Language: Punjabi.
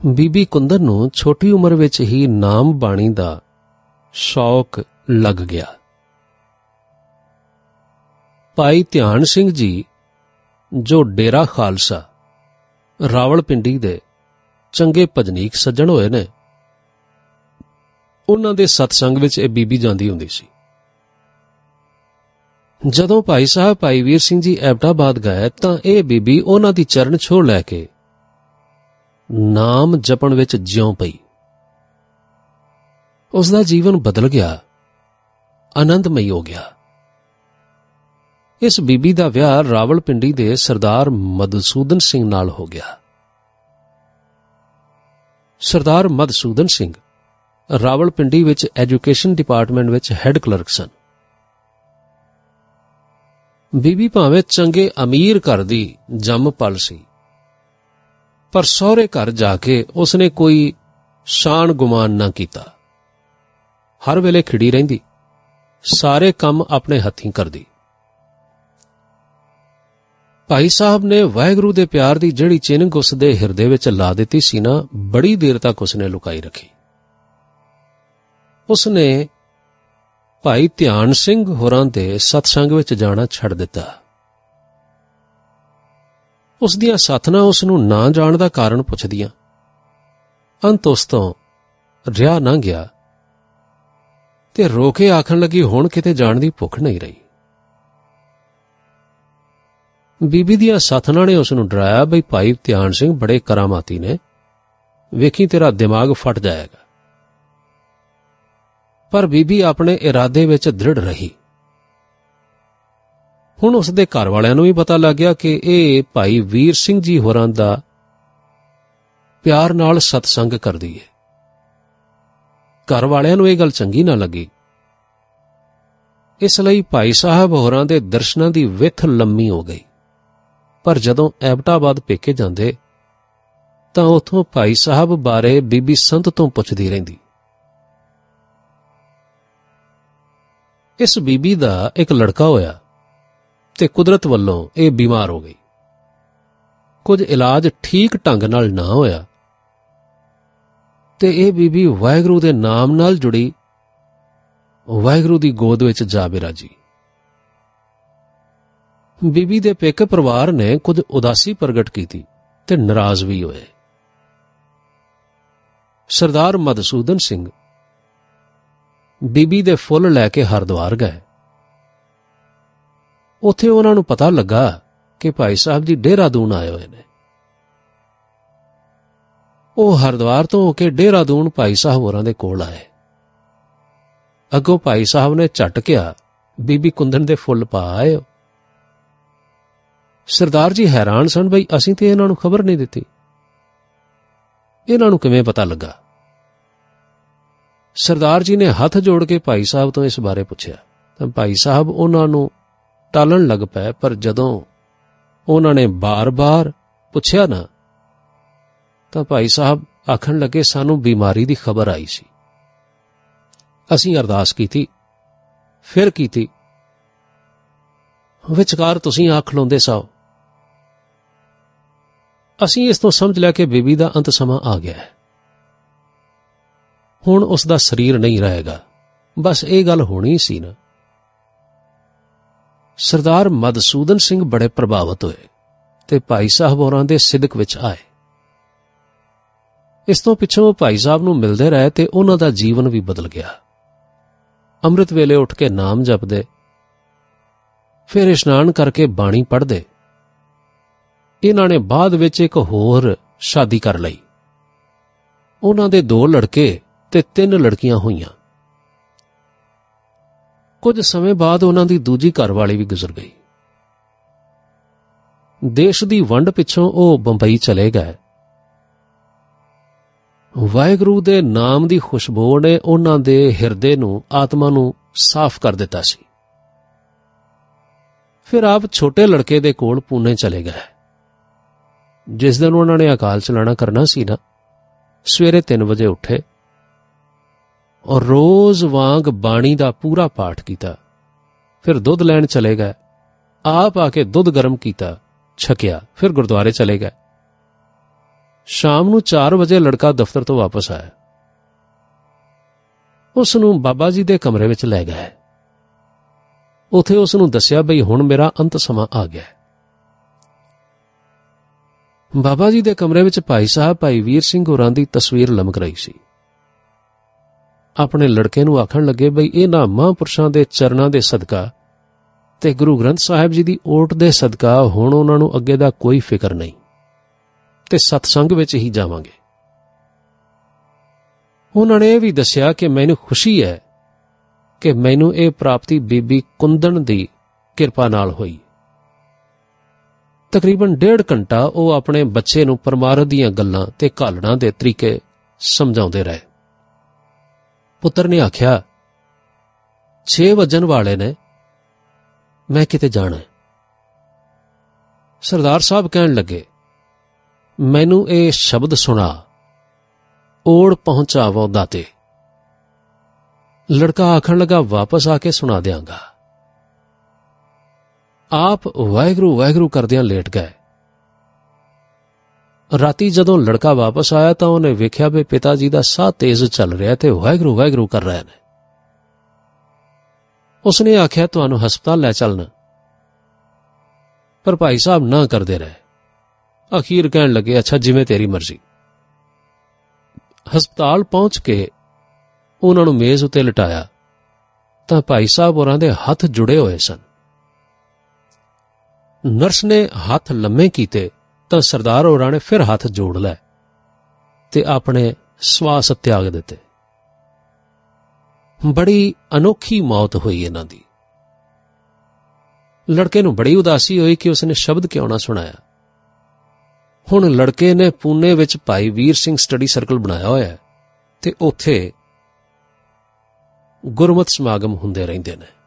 ਬੀਬੀ ਕੁੰਦਨ ਨੂੰ ਛੋਟੀ ਉਮਰ ਵਿੱਚ ਹੀ ਨਾਮ ਬਾਣੀ ਦਾ ਸ਼ੌਕ ਲੱਗ ਗਿਆ। ਭਾਈ ਧਿਆਨ ਸਿੰਘ ਜੀ, ਜੋ ਡੇਰਾ ਖਾਲਸਾ ਰਾਵਲਪਿੰਡੀ ਦੇ ਚੰਗੇ ਭਜਨੀਕ ਸੱਜਣ ਹੋਏ ਨੇ, ਉਹਨਾਂ ਦੇ ਸਤਸੰਗ ਵਿੱਚ ਇਹ ਬੀਬੀ ਜਾਂਦੀ ਹੁੰਦੀ ਸੀ। ਜਦੋਂ ਭਾਈ ਸਾਹਿਬ ਭਾਈ ਵੀਰ ਸਿੰਘ ਜੀ ਐਬਟਾਬਾਦ ਗਏ ਤਾਂ ਇਹ ਬੀਬੀ ਉਹਨਾਂ ਦੀ ਚਰਨ ਛੋਹ ਲੈ ਕੇ ਨਾਮ ਜਪਣ ਵਿੱਚ ਜਿਉਂ ਪਈ। ਉਸ ਦਾ ਜੀਵਨ ਬਦਲ ਗਿਆ, ਆਨੰਦਮਈ ਹੋ ਗਿਆ। ਇਸ ਬੀਬੀ ਦਾ ਵਿਆਹ ਰਾਵਲਪਿੰਡੀ ਦੇ ਸਰਦਾਰ ਮਧੂਸੂਦਨ ਸਿੰਘ ਨਾਲ ਹੋ ਗਿਆ। ਸਰਦਾਰ ਮਧੂਸੂਦਨ ਸਿੰਘ ਰਾਵਲਪਿੰਡੀ ਵਿੱਚ ਐਜੂਕੇਸ਼ਨ ਡਿਪਾਰਟਮੈਂਟ ਵਿੱਚ ਹੈੱਡ ਕਲਰਕ ਸਨ। ਬੀਬੀ ਭਾਵੇਂ ਚੰਗੇ ਅਮੀਰ ਘਰ ਦੀ ਜੰਮ ਪਲ ਸੀ, ਪਰ ਸਹੁਰੇ ਘਰ ਜਾ ਕੇ ਉਸਨੇ ਕੋਈ ਸ਼ਾਨ ਗੁਮਾਨ ਨਾ ਕੀਤਾ। ਹਰ ਵੇਲੇ ਖਿੜੀ ਰਹਿੰਦੀ, ਸਾਰੇ ਕੰਮ ਆਪਣੇ ਹੱਥੀਂ ਕਰਦੀ। ਭਾਈ ਸਾਹਿਬ ਨੇ ਵਾਹਿਗੁਰੂ ਦੇ ਪਿਆਰ ਦੀ ਜਿਹੜੀ ਚਿੰਨ੍ਹ ਉਸ ਦੇ ਹਿਰਦੇ ਵਿੱਚ ਲਾ ਦਿੱਤੀ ਸੀ ਨਾ, ਬੜੀ ਦੇਰ ਤੱਕ ਉਸਨੇ ਲੁਕਾਈ ਰੱਖੀ। ਉਸਨੇ ਭਾਈ ਧਿਆਨ ਸਿੰਘ ਹੋਰਾਂ ਦੇ ਸਤਸੰਗ ਵਿੱਚ ਜਾਣਾ ਛੱਡ ਦਿੱਤਾ। ਉਸ ਦੀਆਂ ਸਾਥਣਾਂ ਉਸ ਨੂੰ ਨਾ ਜਾਣ ਦਾ ਕਾਰਨ ਪੁੱਛਦੀਆਂ। ਅੰਤ ਉਸ ਤੋਂ ਰਿਹਾ ਨਾ ਗਿਆ ਤੇ ਰੋ ਕੇ ਆਖਣ ਲੱਗੀ, ਹੁਣ ਕਿਤੇ ਜਾਣ ਦੀ ਭੁੱਖ ਨਹੀਂ ਰਹੀ। ਬੀਬੀ ਦੀਆਂ ਸਾਥਣਾਂ ਨੇ ਉਸ ਨੂੰ ਡਰਾਇਆ ਬਈ ਭਾਈ ਧਿਆਨ ਸਿੰਘ ਬੜੇ ਕਰਾਮਾਤੀ ਨੇ, ਵੇਖੀ ਤੇਰਾ ਦਿਮਾਗ ਫਟ ਜਾਏਗਾ। ਪਰ ਬੀਬੀ ਆਪਣੇ ਇਰਾਦੇ ਵਿੱਚ ਦ੍ਰਿੜ ਰਹੀ। ਹੁਣ ਉਸ ਦੇ ਘਰ ਵਾਲਿਆਂ ਨੂੰ ਵੀ ਪਤਾ ਲੱਗ ਗਿਆ ਕਿ ਇਹ ਭਾਈ ਵੀਰ ਸਿੰਘ ਜੀ ਹੋਰਾਂ ਦਾ ਪਿਆਰ ਨਾਲ ਸਤਸੰਗ ਕਰਦੀ ਹੈ। ਘਰ ਵਾਲਿਆਂ ਨੂੰ ਇਹ ਗੱਲ ਚੰਗੀ ਨਾ ਲੱਗੀ। ਇਸ ਲਈ ਭਾਈ ਸਾਹਿਬ ਹੋਰਾਂ ਦੇ ਦਰਸ਼ਨਾਂ ਦੀ ਵਿੱਥ ਲੰਮੀ ਹੋ ਗਈ। ਪਰ ਜਦੋਂ ਐਬਟਾਬਾਦ ਪੇਕੇ ਜਾਂਦੇ ਤਾਂ ਉੱਥੋਂ ਭਾਈ ਸਾਹਿਬ ਬਾਰੇ ਬੀਬੀ ਸੰਤ ਤੋਂ ਪੁੱਛਦੀ ਰਹਿੰਦੀ। ਇਸ ਬੀਬੀ ਦਾ ਇੱਕ ਲੜਕਾ ਹੋਇਆ ਤੇ ਕੁਦਰਤ ਵੱਲੋਂ ਇਹ ਬਿਮਾਰ ਹੋ ਗਈ। ਕੁਝ ਇਲਾਜ ਠੀਕ ਢੰਗ ਨਾਲ ਨਾ ਹੋਇਆ ਤੇ ਇਹ ਬੀਬੀ ਵਾਹਿਗੁਰੂ ਦੇ ਨਾਮ ਨਾਲ ਜੁੜੀ ਵਾਹਿਗੁਰੂ ਦੀ ਗੋਦ ਵਿੱਚ ਜਾ ਬਿਰਾਜੀ। ਬੀਬੀ ਦੇ ਪੇਕੇ ਪਰਿਵਾਰ ਨੇ ਕੁਝ ਉਦਾਸੀ ਪ੍ਰਗਟ ਕੀਤੀ ਤੇ ਨਾਰਾਜ਼ ਵੀ ਹੋਏ। ਸਰਦਾਰ ਮਧੂਸੂਦਨ ਸਿੰਘ ਬੀਬੀ ਦੇ ਫੁੱਲ ਲੈ ਕੇ ਹਰਿਦੁਆਰ ਗਏ। ਉੱਥੇ ਉਹਨਾਂ ਨੂੰ ਪਤਾ ਲੱਗਾ ਕਿ ਭਾਈ ਸਾਹਿਬ ਜੀ ਦੇਹਰਾਦੂਨ ਆਏ ਹੋਏ ਨੇ। ਉਹ ਹਰਿਦੁਆਰ ਤੋਂ ਹੋ ਕੇ ਦੇਹਰਾਦੂਨ ਭਾਈ ਸਾਹਿਬ ਹੋਰਾਂ ਦੇ ਕੋਲ ਆਏ। ਅੱਗੋਂ ਭਾਈ ਸਾਹਿਬ ਨੇ ਝਟ ਕਿਹਾ, ਬੀਬੀ ਕੁੰਦਨ ਦੇ ਫੁੱਲ ਪਾ ਆਏ ਹੋ। ਸਰਦਾਰ ਜੀ ਹੈਰਾਨ ਸਨ, ਬਈ ਅਸੀਂ ਤੇ ਇਹਨਾਂ ਨੂੰ ਖਬਰ ਨਹੀਂ ਦਿੱਤੀ, ਇਹਨਾਂ ਨੂੰ ਕਿਵੇਂ ਪਤਾ ਲੱਗਾ। ਸਰਦਾਰ ਜੀ ਨੇ ਹੱਥ ਜੋੜ ਕੇ ਭਾਈ ਸਾਹਿਬ ਤੋਂ ਇਸ ਬਾਰੇ ਪੁੱਛਿਆ ਤਾਂ ਭਾਈ ਸਾਹਿਬ ਉਹਨਾਂ ਨੂੰ ਟਾਲਣ ਲੱਗ ਪਏ। ਪਰ ਜਦੋਂ ਉਹਨਾਂ ਨੇ ਬਾਰ-ਬਾਰ ਪੁੱਛਿਆ ਨਾ ਤਾਂ ਭਾਈ ਸਾਹਿਬ ਆਖਣ ਲੱਗੇ, ਸਾਨੂੰ ਬਿਮਾਰੀ ਦੀ ਖਬਰ ਆਈ ਸੀ, ਅਸੀਂ ਅਰਦਾਸ ਕੀਤੀ, ਫਿਰ ਕੀਤੀ, ਵਿਚਕਾਰ ਤੁਸੀਂ ਆਖ ਲਾਉਂਦੇ ਸਾਓ। ਅਸੀਂ ਇਸ ਤੋਂ ਸਮਝ ਲਿਆ ਕਿ ਬੀਬੀ ਦਾ ਅੰਤ ਸਮਾਂ ਆ ਗਿਆ ਹੈ। ਹੁਣ ਉਸ ਦਾ ਸਰੀਰ ਨਹੀਂ ਰਹੇਗਾ। ਬਸ ਇਹ ਗੱਲ ਹੋਣੀ ਸੀ ਨਾ। ਸਰਦਾਰ ਮਧੂਸੂਦਨ ਸਿੰਘ ਬੜੇ ਪ੍ਰਭਾਵਿਤ ਹੋਏ ਤੇ ਭਾਈ ਸਾਹਿਬ ਹੋਰਾਂ ਦੇ ਸਿਦਕ ਵਿੱਚ ਆਏ। ਇਸ ਤੋਂ ਪਿੱਛੋਂ ਭਾਈ ਸਾਹਿਬ ਨੂੰ ਮਿਲਦੇ ਰਹੇ ਤੇ ਉਹਨਾਂ ਦਾ ਜੀਵਨ ਵੀ ਬਦਲ ਗਿਆ। ਅੰਮ੍ਰਿਤ ਵੇਲੇ ਉੱਠ ਕੇ ਨਾਮ ਜਪਦੇ, ਫਿਰ ਇਸ਼ਨਾਨ ਕਰਕੇ ਬਾਣੀ ਪੜ੍ਹਦੇ। ਇਹਨਾਂ ਨੇ ਬਾਅਦ ਵਿੱਚ ਇੱਕ ਹੋਰ ਸ਼ਾਦੀ ਕਰ ਲਈ। ਉਹਨਾਂ ਦੇ 2 ਲੜਕੇ ਤੇ 3 ਲੜਕੀਆਂ ਹੋਈਆਂ। ਕੁਝ ਸਮੇਂ ਬਾਅਦ ਉਹਨਾਂ ਦੀ ਦੂਜੀ ਘਰਵਾਲੀ ਵੀ ਗੁਜ਼ਰ ਗਈ। ਦੇਸ਼ ਦੀ ਵੰਡ ਪਿੱਛੋਂ ਉਹ ਬੰਬਈ ਚਲੇ ਗਏ। ਵਾਹਿਗੁਰੂ ਦੇ ਨਾਮ ਦੀ ਖੁਸ਼ਬੂ ਨੇ ਉਹਨਾਂ ਦੇ ਹਿਰਦੇ ਨੂੰ, ਆਤਮਾ ਨੂੰ ਸਾਫ਼ ਕਰ ਦਿੱਤਾ ਸੀ। ਫਿਰ ਆਪ ਛੋਟੇ ਲੜਕੇ ਦੇ ਕੋਲ ਪੂਨੇ ਚਲੇ ਗਏ। ਜਿਸ ਦਿਨ ਉਹਨਾਂ ਨੇ ਅਕਾਲ ਚਲਾਣਾ ਕਰਨਾ ਸੀ ਨਾ, ਸਵੇਰੇ 3 ਵਜੇ ਉੱਠੇ ਔਰ ਰੋਜ਼ ਵਾਂਗ ਬਾਣੀ ਦਾ ਪੂਰਾ ਪਾਠ ਕੀਤਾ। ਫਿਰ ਦੁੱਧ ਲੈਣ ਚਲੇ ਗਏ। ਆਪ ਆ ਕੇ ਦੁੱਧ ਗਰਮ ਕੀਤਾ, ਛਕਿਆ, ਫਿਰ ਗੁਰਦੁਆਰੇ ਚਲੇ ਗਏ। ਸ਼ਾਮ ਨੂੰ 4 ਵਜੇ ਲੜਕਾ ਦਫ਼ਤਰ ਤੋਂ ਵਾਪਸ ਆਇਆ। ਉਸ ਨੂੰ ਬਾਬਾ ਜੀ ਦੇ ਕਮਰੇ ਵਿੱਚ ਲੈ ਗਏ। ਉੱਥੇ ਉਸ ਨੂੰ ਦੱਸਿਆ ਬਈ ਹੁਣ ਮੇਰਾ ਅੰਤ ਸਮਾਂ ਆ ਗਿਆ। ਬਾਬਾ ਜੀ ਦੇ ਕਮਰੇ ਵਿੱਚ ਭਾਈ ਸਾਹਿਬ ਭਾਈ ਵੀਰ ਸਿੰਘ ਹੋਰਾਂ ਦੀ ਤਸਵੀਰ ਲਮਕ ਰਹੀ ਸੀ। ਆਪਣੇ ਲੜਕੇ ਨੂੰ ਆਖਣ ਲੱਗੇ ਬਈ ਇਹਨਾਂ ਮਹਾਂਪੁਰਸ਼ਾਂ ਦੇ ਚਰਨਾਂ ਦੇ ਸਦਕਾ ਤੇ ਗੁਰੂ ਗ੍ਰੰਥ ਸਾਹਿਬ ਜੀ ਦੀ ਓਟ ਦੇ ਸਦਕਾ ਹੁਣ ਉਹਨਾਂ ਨੂੰ ਅੱਗੇ ਦਾ ਕੋਈ ਫਿਕਰ ਨਹੀਂ ਤੇ ਸਤਸੰਗ ਵਿੱਚ ਹੀ ਜਾਵਾਂਗੇ। ਉਹਨਾਂ ਨੇ ਇਹ ਵੀ ਦੱਸਿਆ ਕਿ ਮੈਨੂੰ ਖੁਸ਼ੀ ਹੈ ਕਿ ਮੈਨੂੰ ਇਹ ਪ੍ਰਾਪਤੀ ਬੀਬੀ ਕੁੰਦਨ ਦੀ ਕਿਰਪਾ ਨਾਲ ਹੋਈ। ਤਕਰੀਬਨ 1.5 ਘੰਟਾ ਉਹ ਆਪਣੇ ਬੱਚੇ ਨੂੰ ਪਰਮਾਰਥ ਦੀਆਂ ਗੱਲਾਂ ਤੇ ਘਾਲਣਾ ਦੇ ਤਰੀਕੇ ਸਮਝਾਉਂਦੇ ਰਹੇ। ਪੁੱਤਰ ਨੇ ਆਖਿਆ 6 ਵੱਜਣ ਵਾਲੇ ਨੇ, ਮੈਂ ਕਿਤੇ ਜਾਣਾ ਹੈ। ਸਰਦਾਰ ਸਾਹਿਬ ਕਹਿਣ ਲੱਗੇ ਮੈਨੂੰ ਇਹ ਸ਼ਬਦ ਸੁਣਾ, ਓੜ ਪਹੁੰਚਾਵੋ ਦਾਤੇ। ਲੜਕਾ ਆਖਣ ਲੱਗਾ ਵਾਪਸ ਆ ਕੇ ਸੁਣਾ ਦਿਆਂਗਾ। ਆਪ ਵਾਹਿਗੁਰੂ ਵਾਹਿਗੁਰੂ ਕਰਦਿਆਂ ਲੇਟ ਗਏ। ਰਾਤੀ ਜਦੋਂ ਲੜਕਾ ਵਾਪਸ ਆਇਆ ਤਾਂ ਉਹਨੇ ਵੇਖਿਆ ਵੀ ਪਿਤਾ ਜੀ ਦਾ ਸਾਹ ਤੇਜ਼ ਚੱਲ ਰਿਹਾ ਤੇ ਵਾਹਿਗੁਰੂ ਵਾਹਿਗੁਰੂ ਕਰ ਰਹੇ ਨੇ। ਉਸਨੇ ਆਖਿਆ ਤੁਹਾਨੂੰ ਹਸਪਤਾਲ ਲੈ ਚੱਲਣਾ, ਪਰ ਭਾਈ ਸਾਹਿਬ ਨਾ ਕਰਦੇ ਰਹੇ। ਅਖੀਰ ਕਹਿਣ ਲੱਗੇ ਅੱਛਾ ਜਿਵੇਂ ਤੇਰੀ ਮਰਜ਼ੀ। ਹਸਪਤਾਲ ਪਹੁੰਚ ਕੇ ਉਹਨਾਂ ਨੂੰ ਮੇਜ਼ ਉੱਤੇ ਲਿਟਾਇਆ ਤਾਂ ਭਾਈ ਸਾਹਿਬ ਹੋਰਾਂ ਦੇ ਹੱਥ ਜੁੜੇ ਹੋਏ ਸਨ। ਨਰਸ ਨੇ ਹੱਥ ਲੰਮੇ ਕੀਤੇ ਤਾਂ ਸਰਦਾਰ ਹੋਰਾਂ ਨੇ ਫਿਰ ਹੱਥ ਜੋੜ ਲਏ ਤੇ ਆਪਣੇ ਸਵਾਸ ਤਿਆਗ ਦਿੱਤੇ। ਬੜੀ ਅਨੋਖੀ ਮੌਤ ਹੋਈ ਇਹਨਾਂ ਦੀ। ਲੜਕੇ ਨੂੰ ਬੜੀ ਉਦਾਸੀ ਹੋਈ ਕਿ ਉਸਨੇ ਸ਼ਬਦ ਕਿਉਂ ਨਾ ਸੁਣਾਇਆ। ਹੁਣ ਲੜਕੇ ਨੇ ਪੂਨੇ ਵਿੱਚ ਭਾਈ ਵੀਰ ਸਿੰਘ ਸਟੱਡੀ ਸਰਕਲ ਬਣਾਇਆ ਹੋਇਆ ਤੇ ਉੱਥੇ ਗੁਰਮਤਿ ਸਮਾਗਮ ਹੁੰਦੇ ਰਹਿੰਦੇ ਨੇ।